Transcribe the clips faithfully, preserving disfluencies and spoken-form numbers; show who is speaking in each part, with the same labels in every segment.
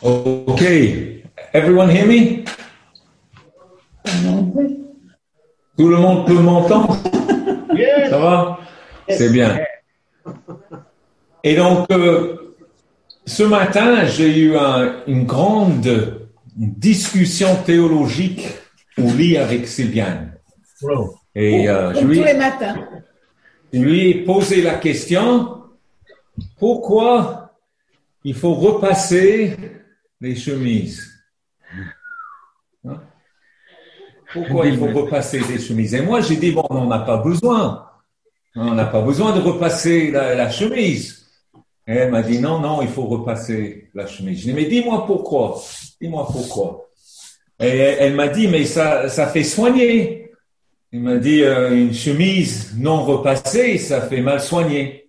Speaker 1: Okay, everyone hear me? Tout le monde peut m'entendre?
Speaker 2: Yes.
Speaker 1: Ça va?
Speaker 2: Yes.
Speaker 1: C'est bien. Et donc, euh, ce matin, j'ai eu un, une grande discussion théologique au lit avec Sylviane.
Speaker 2: Wow.
Speaker 1: Et euh, je
Speaker 3: Comme
Speaker 1: lui,
Speaker 3: tous les matins.
Speaker 1: je lui ai posé la question, pourquoi il faut repasser les chemises? Hein? Pourquoi il faut repasser les chemises? Et moi, j'ai dit, bon, on n'a pas besoin. On n'a pas besoin de repasser la, la chemise. Et elle m'a dit, non, non, il faut repasser la chemise. Je lui ai dit, mais dis-moi pourquoi. Dis-moi pourquoi. Et elle, elle m'a dit, mais ça, ça fait soigner. Il m'a dit, euh, une chemise non repassée, ça fait mal soigner.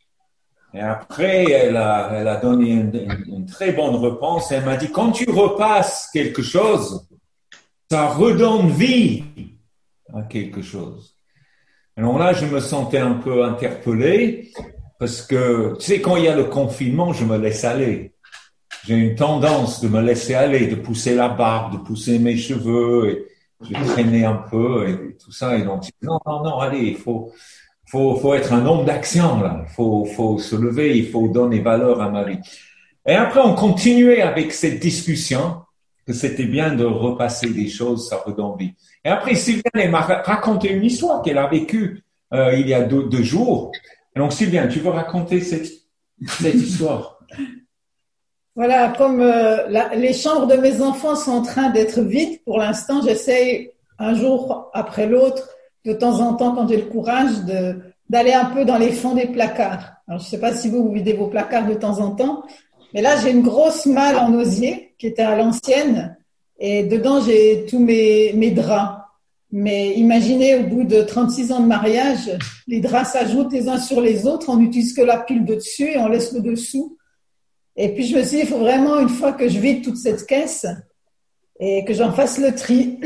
Speaker 1: Et après, elle a, elle a donné une, une, une très bonne réponse. Elle m'a dit, quand tu repasses quelque chose, ça redonne vie à quelque chose. Alors là, je me sentais un peu interpellé parce que, tu sais, quand il y a le confinement, je me laisse aller. J'ai une tendance de me laisser aller, de pousser la barbe, de pousser mes cheveux, et je traînais un peu et tout ça. Et donc, non, non, non, allez, il faut, faut, faut être un homme d'action, là. Il faut, faut se lever, il faut donner valeur à ma vie. Et après, on continuait avec cette discussion que c'était bien de repasser des choses, ça redonne vie. Et après, Sylviane, elle m'a raconté une histoire qu'elle a vécue euh, il y a deux, deux jours. Et donc, Sylviane, tu veux raconter cette, cette histoire?
Speaker 3: Voilà, comme euh, la, les chambres de mes enfants sont en train d'être vides pour l'instant, j'essaye un jour après l'autre, de temps en temps, quand j'ai le courage, de, d'aller un peu dans les fonds des placards. Alors, je ne sais pas si vous, vous videz vos placards de temps en temps, mais là, j'ai une grosse malle en osier qui était à l'ancienne et dedans, j'ai tous mes, mes draps. Mais imaginez, au bout de trente-six ans de mariage, les draps s'ajoutent les uns sur les autres, on n'utilise que la pile de dessus et on laisse le dessous. Et puis, je me suis dit, il faut vraiment, une fois que je vide toute cette caisse et que j'en fasse le tri.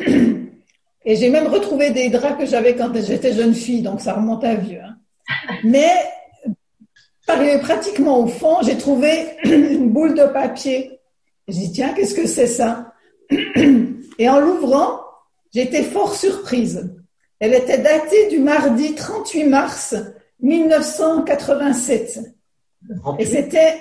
Speaker 3: Et j'ai même retrouvé des draps que j'avais quand j'étais jeune fille, donc ça remonte à vieux. Hein. Mais, arrivé pratiquement au fond, j'ai trouvé une boule de papier. J'ai dit, tiens, qu'est-ce que c'est ça? Et en l'ouvrant, j'ai été fort surprise. Elle était datée du mardi trente-huit mars mille neuf cent quatre-vingt-sept. Et c'était...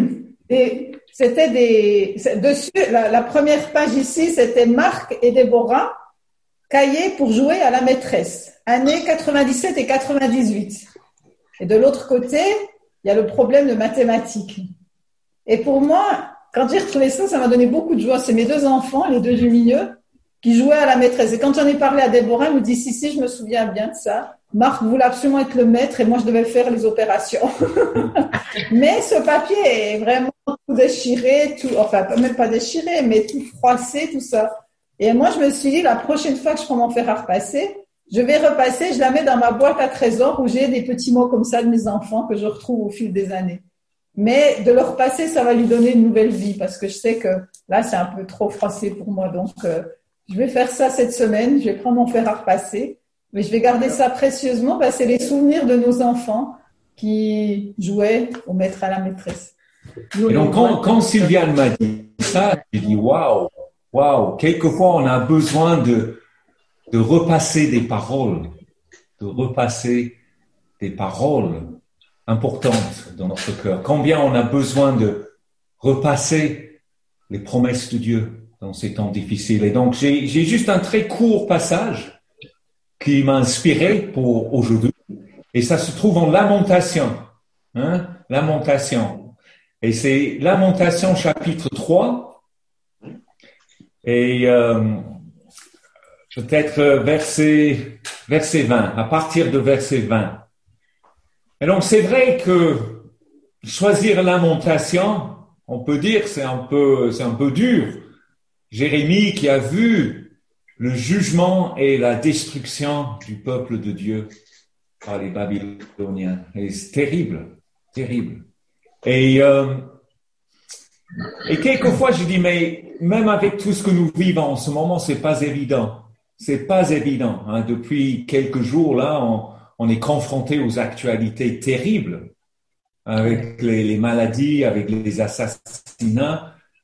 Speaker 3: Et c'était des, dessus, la, la première page ici, c'était Marc et Déborah, cahiers pour jouer à la maîtresse, années quatre-vingt-dix-sept et quatre-vingt-dix-huit. Et de l'autre côté, il y a le problème de mathématiques. Et pour moi, quand j'ai retrouvé ça, ça m'a donné beaucoup de joie. C'est mes deux enfants, les deux du milieu, qui jouaient à la maîtresse. Et quand j'en ai parlé à Déborah, elle me dit, si, si, je me souviens bien de ça. Marc voulait absolument être le maître et moi, je devais faire les opérations. Mais ce papier est vraiment tout déchiré, tout, enfin, même pas déchiré, mais tout froissé, tout ça. Et moi, je me suis dit, la prochaine fois que je prends mon fer à repasser, je vais repasser, je la mets dans ma boîte à trésors où j'ai des petits mots comme ça de mes enfants que je retrouve au fil des années. Mais de le repasser, ça va lui donner une nouvelle vie parce que je sais que là, c'est un peu trop froissé pour moi. Donc, euh, je vais faire ça cette semaine. Je vais prendre mon fer à repasser. Mais je vais garder ça précieusement parce que c'est les souvenirs de nos enfants qui jouaient au maître à la maîtresse.
Speaker 1: Et donc, quand, quand Sylviane m'a dit ça, j'ai dit, waouh, waouh, quelquefois on a besoin de, de repasser des paroles, de repasser des paroles importantes dans notre cœur. Combien on a besoin de repasser les promesses de Dieu dans ces temps difficiles. Et donc, j'ai, j'ai juste un très court passage qui m'a inspiré pour aujourd'hui. Et ça se trouve en Lamentation. Hein? Lamentation. Et c'est Lamentation chapitre trois. Et euh, peut-être verset, verset vingt, à partir de verset vingt. Et donc, c'est vrai que choisir Lamentation, on peut dire, c'est un peu, c'est un peu dur. Jérémie qui a vu le jugement et la destruction du peuple de Dieu par les Babyloniens. Et c'est terrible, terrible. Et, euh, et quelquefois, je dis, mais même avec tout ce que nous vivons en ce moment, c'est pas évident. C'est pas évident. Hein. Depuis quelques jours, là, on, on est confronté aux actualités terribles avec les, les maladies, avec les assassinats.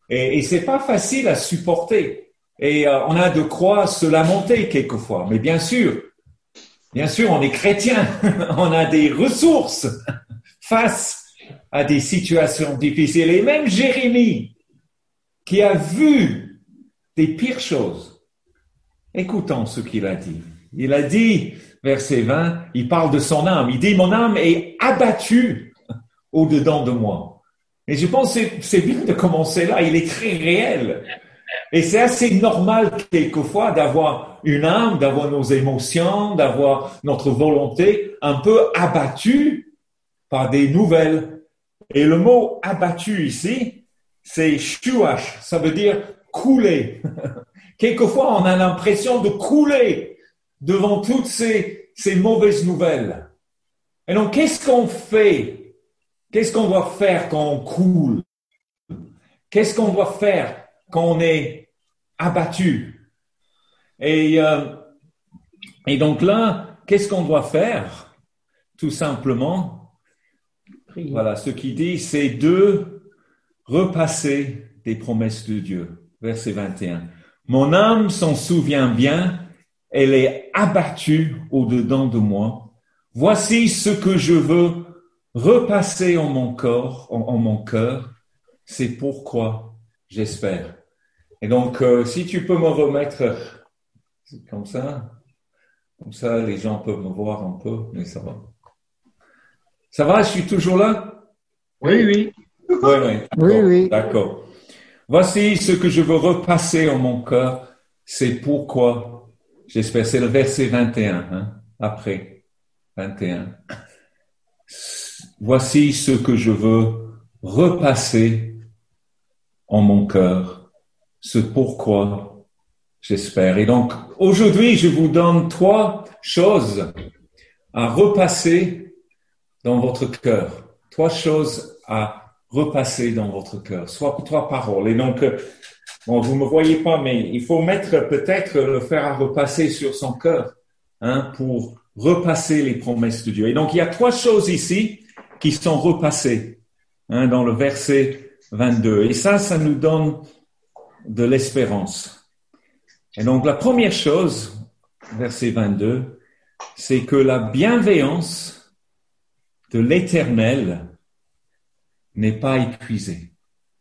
Speaker 1: Et, et c'est pas facile à supporter. Et euh, on a de quoi se lamenter quelquefois. Mais bien sûr, bien sûr, on est chrétien. On a des ressources face à des situations difficiles. Et même Jérémie, qui a vu des pires choses, écoutons ce qu'il a dit. Il a dit, verset vingt, il parle de son âme. Il dit, mon âme est abattue au-dedans de moi. Et je pense que c'est, c'est bien de commencer là. Il est très réel. Et c'est assez normal quelquefois d'avoir une âme, d'avoir nos émotions, d'avoir notre volonté un peu abattue par des nouvelles. Et le mot abattu ici, c'est shuach, ça veut dire couler. Quelquefois, on a l'impression de couler devant toutes ces, ces mauvaises nouvelles. Et donc, qu'est-ce qu'on fait? Qu'est-ce qu'on doit faire quand on coule? Qu'est-ce qu'on doit faire quand on est abattu? Et, euh, et donc là, qu'est-ce qu'on doit faire? Tout simplement, prier. Voilà, ce qu'il dit, c'est de repasser des promesses de Dieu. Verset vingt et un. Mon âme s'en souvient bien, elle est abattue au-dedans de moi. Voici ce que je veux repasser en mon corps, en, en mon cœur. C'est pourquoi j'espère. Et donc, euh, si tu peux me remettre comme ça, comme ça, les gens peuvent me voir un peu, mais ça va. Ça va, je suis toujours là?
Speaker 2: Oui, oui.
Speaker 1: Oui, oui.
Speaker 4: Oui, oui.
Speaker 1: D'accord. Voici ce que je veux repasser en mon cœur, c'est pourquoi j'espère. C'est le verset vingt et un, hein, après vingt et un. Voici ce que je veux repasser en mon cœur, ce pourquoi j'espère. Et donc, aujourd'hui, je vous donne trois choses à repasser dans votre cœur. Trois choses à repasser dans votre cœur. Soit trois paroles. Et donc, bon, vous me voyez pas, mais il faut mettre peut-être le fer à repasser sur son cœur, hein, pour repasser les promesses de Dieu. Et donc, il y a trois choses ici qui sont repassées, hein, dans le verset vingt-deux. Et ça, ça nous donne de l'espérance. Et donc, la première chose, verset vingt-deux, c'est que la bienveillance de l'Éternel n'est pas épuisée.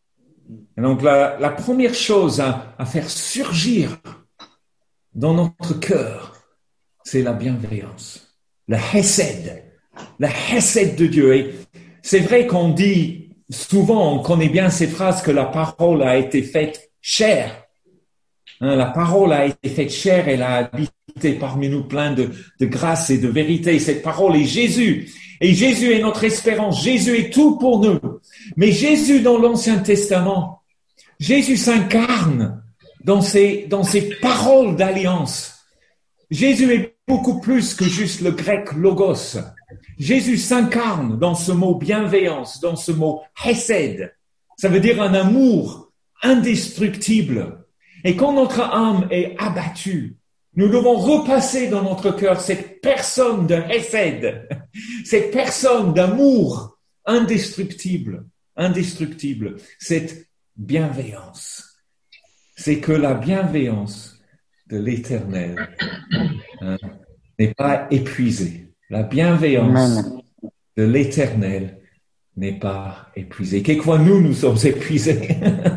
Speaker 1: Et donc, la, la première chose à, à faire surgir dans notre cœur, c'est la bienveillance, le hesed, le hesed de Dieu. Et c'est vrai qu'on dit souvent, on connaît bien ces phrases, que la parole a été faite chair. Hein, la parole a été faite chair, elle a habité parmi nous plein de, de grâce et de vérité. Cette parole est Jésus. Et Jésus est notre espérance. Jésus est tout pour nous. Mais Jésus, dans l'Ancien Testament, Jésus s'incarne dans ces, dans ces paroles d'alliance. Jésus est beaucoup plus que juste le grec logos. Jésus s'incarne dans ce mot bienveillance, dans ce mot hesed. Ça veut dire un amour indestructible. Et quand notre âme est abattue, nous devons repasser dans notre cœur cette personne de hesed, cette personne d'amour indestructible, indestructible, cette bienveillance. C'est que la bienveillance de l'Éternel, hein, n'est pas épuisée. La bienveillance Amen. De l'Éternel n'est pas épuisée. Quelquefois, nous, nous sommes épuisés.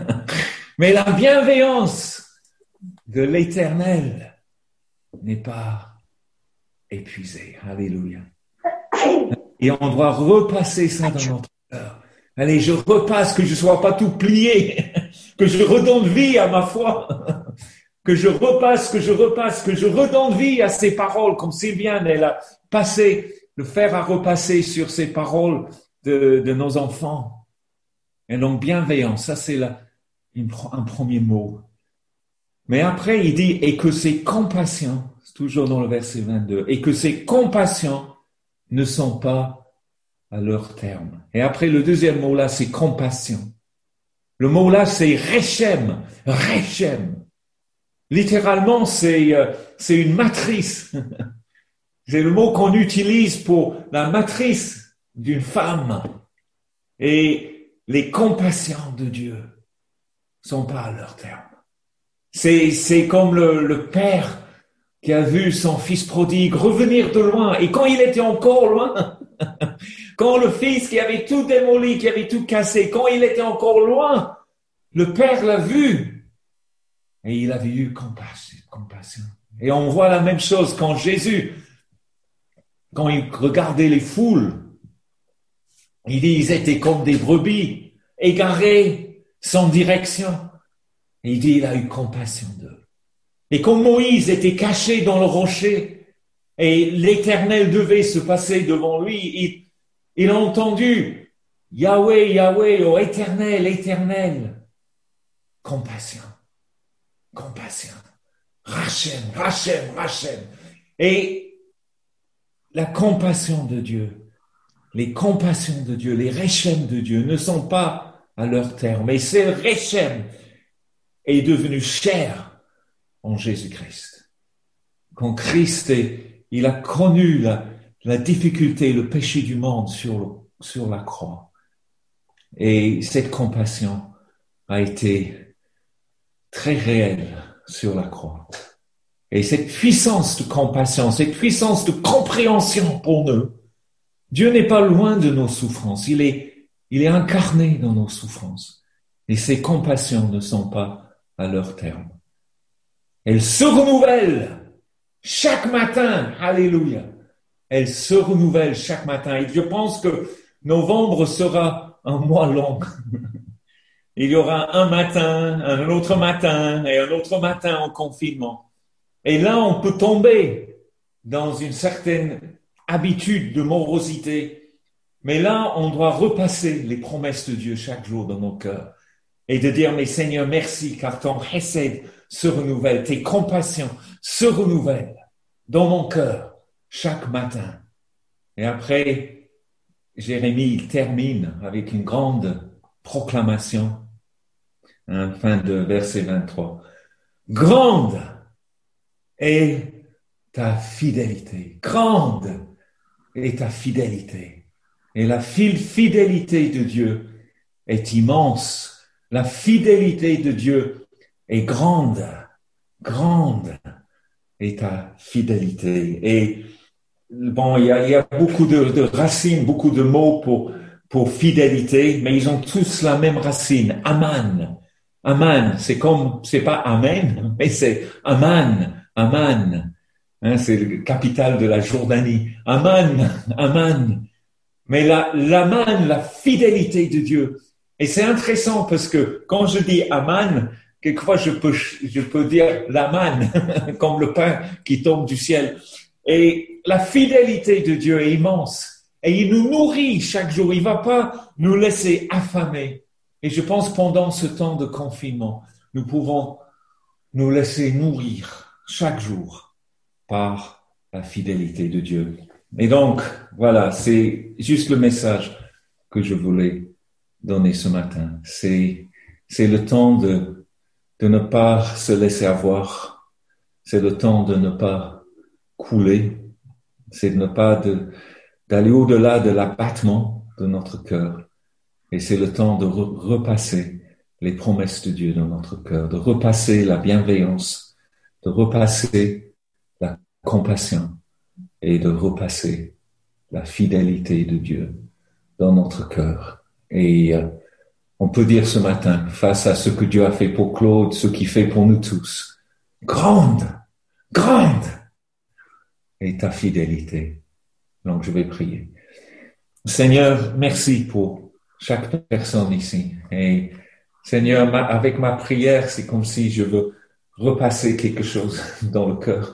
Speaker 1: Mais la bienveillance de l'Éternel n'est pas épuisée. Alléluia. Et on doit repasser ça dans notre cœur. Allez, je repasse, que je sois pas tout plié, que je redonne vie à ma foi, que je repasse, que je repasse, que je redonne vie à ces paroles, comme Sylviane, elle a passé, le fer à repasser sur ces paroles de, de nos enfants. Et donc, bienveillance, ça c'est la, une, un premier mot. Mais après, il dit, et que ces compassions, c'est toujours dans le verset vingt-deux, et que ces compassions ne sont pas à leur terme. Et après, le deuxième mot là, c'est compassion. Le mot là, c'est rechem, rechem. Littéralement, c'est, euh, c'est une matrice. C'est le mot qu'on utilise pour la matrice d'une femme. Et les compassions de Dieu. sont pas à leur terme. C'est, c'est comme le, le père qui a vu son fils prodigue revenir de loin. Et quand il était encore loin, quand le fils qui avait tout démoli, qui avait tout cassé, quand il était encore loin, le père l'a vu. Et il avait eu compassion. compassion. Et on voit la même chose quand Jésus, quand il regardait les foules, il dit, ils étaient comme des brebis, égarés, sans direction. Et il dit, il a eu compassion d'eux. Et comme Moïse était caché dans le rocher, et l'Éternel devait se passer devant lui, il, il a entendu, Yahweh, Yahweh, ô Éternel, Éternel. Compassion, compassion. Rachem, Rachem, Rachem. Et la compassion de Dieu, les compassions de Dieu, les Rechem de Dieu ne sont pas à leur terme. Et ce Rechem est devenu chair en Jésus-Christ. Quand Christ est, il a connu la, la difficulté, le péché du monde sur, le, sur la croix. Et cette compassion a été très réelle sur la croix. Et cette puissance de compassion, cette puissance de compréhension pour nous, Dieu n'est pas loin de nos souffrances. Il est, il est incarné dans nos souffrances. Et ces compassions ne sont pas à leur terme. Elles se renouvellent chaque matin. Alléluia. Elles se renouvellent chaque matin. Et je pense que novembre sera un mois long. Il y aura un matin, un autre matin et un autre matin en confinement. Et là, on peut tomber dans une certaine habitude de morosité. Mais là, on doit repasser les promesses de Dieu chaque jour dans nos cœurs et de dire, mais Seigneur, merci, car ton chesed se renouvelle, tes compassions se renouvellent dans mon cœur chaque matin. Et après, Jérémie il termine avec une grande proclamation, hein, fin de verset vingt-trois. Grande est ta fidélité, grande est ta fidélité. Et la fidélité de Dieu est immense. La fidélité de Dieu est grande, grande est ta fidélité. Et bon, il y a, il y a beaucoup de, de racines, beaucoup de mots pour, pour fidélité, mais ils ont tous la même racine, aman. Aman, c'est comme, c'est pas amen, mais c'est aman, aman. Hein, c'est le capital de la Jordanie. Aman, aman. Mais la, l'aman, la fidélité de Dieu. Et c'est intéressant parce que quand je dis aman, quelquefois je peux, je peux dire l'aman, comme le pain qui tombe du ciel. Et la fidélité de Dieu est immense. Et il nous nourrit chaque jour. Il va pas nous laisser affamer. Et je pense pendant ce temps de confinement, nous pouvons nous laisser nourrir chaque jour par la fidélité de Dieu. Et donc, voilà, c'est juste le message que je voulais donner ce matin. C'est, c'est le temps de, de ne pas se laisser avoir. C'est le temps de ne pas couler. C'est de ne pas de, d'aller au-delà de l'abattement de notre cœur. Et c'est le temps de re- repasser les promesses de Dieu dans notre cœur, de repasser la bienveillance, de repasser la compassion et de repasser la fidélité de Dieu dans notre cœur. Et euh, on peut dire ce matin, face à ce que Dieu a fait pour Claude, ce qu'il fait pour nous tous, grande, grande est ta fidélité. Donc je vais prier. Seigneur, merci pour chaque personne ici. Et Seigneur, ma, avec ma prière, c'est comme si je veux repasser quelque chose dans le cœur.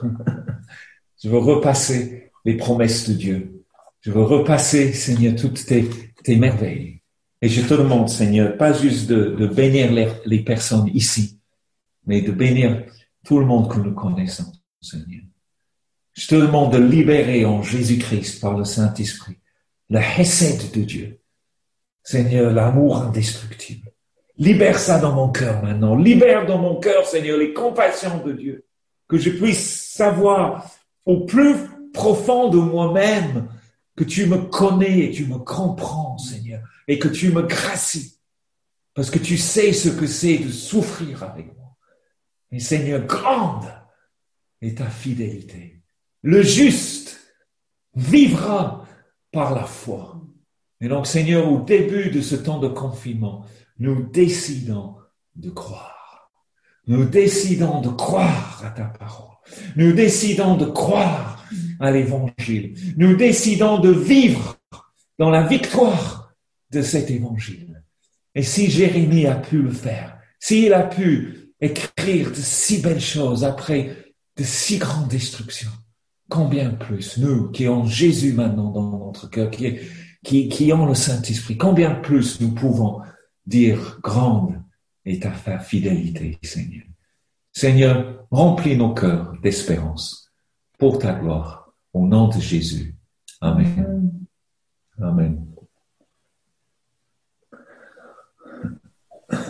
Speaker 1: Je veux repasser les promesses de Dieu. Je veux repasser, Seigneur, toutes tes, tes merveilles. Et je te demande, Seigneur, pas juste de, de bénir les, les personnes ici, mais de bénir tout le monde que nous connaissons, Seigneur. Je te demande de libérer en Jésus-Christ par le Saint-Esprit le chesed de Dieu. Seigneur, l'amour indestructible. Libère ça dans mon cœur maintenant. Libère dans mon cœur, Seigneur, les compassions de Dieu. Que je puisse savoir au plus profond de moi-même que tu me connais et tu me comprends, Seigneur, et que tu me gracies parce que tu sais ce que c'est de souffrir avec moi. Et Seigneur, grande est ta fidélité. Le juste vivra par la foi. Et donc, Seigneur, au début de ce temps de confinement, nous décidons de croire. Nous décidons de croire à ta parole. Nous décidons de croire à l'évangile. Nous décidons de vivre dans la victoire de cet évangile. Et si Jérémie a pu le faire, s'il a pu écrire de si belles choses après de si grandes destructions, combien plus nous qui avons Jésus maintenant dans notre cœur, qui, qui, qui ont le Saint-Esprit, combien plus nous pouvons dire grande est ta fidélité, Seigneur. Seigneur, remplis nos cœurs d'espérance pour ta gloire. Au nom de Jésus. Amen. Amen.